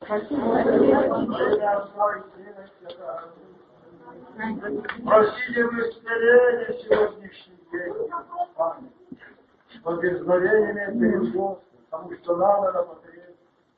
Просите в исцеление сегодняшний день, что безгорение перед Господом, потому что надо на потребность.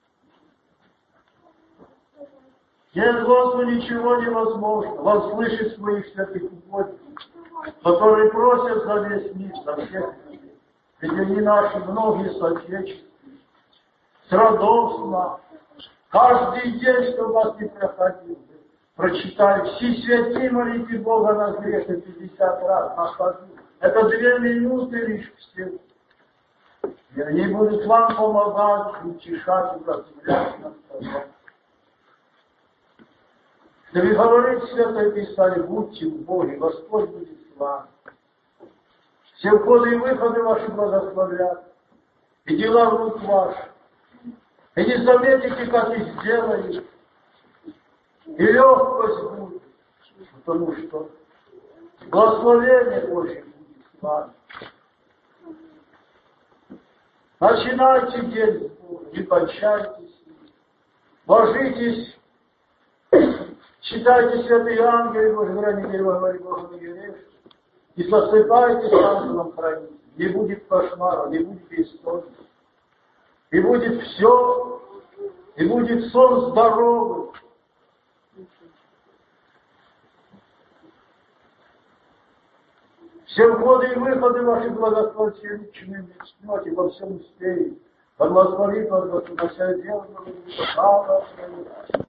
Без Господа ничего невозможно. Он слышит своих святых угодников, которые просят за весь мир, за всех людей. Ведь они наши многие соотечественники, с родов с нас. Каждый день, что у вас не проходил, прочитали. Все святые молите Бога на грехе 50 раз нахожу. Это 2 минуты лишь всего. И они будут вам помогать, утешать, уразумлять нас. Да вы говорите, Святое Писание, будьте в Боге, Господь будет с вами. Все входы и выходы ваши благословят, и дела рук ваших. И не заметите, как их сделали. И легкость будет, потому что благословение Божье будет с вами. Начинайте день с Богом, не кончайтесь. Ложитесь, читайте святые ангелы, Божьи хранители, говорит Богу не грешите, и сосыпайтесь ангелом хранителем. Не будет кошмара, не будет бессонницы. И будет все, и будет сон здоровый. Все входы и выходы ваши благословенные начнете, во всем успеете. Благословит вас Господь, на все дело,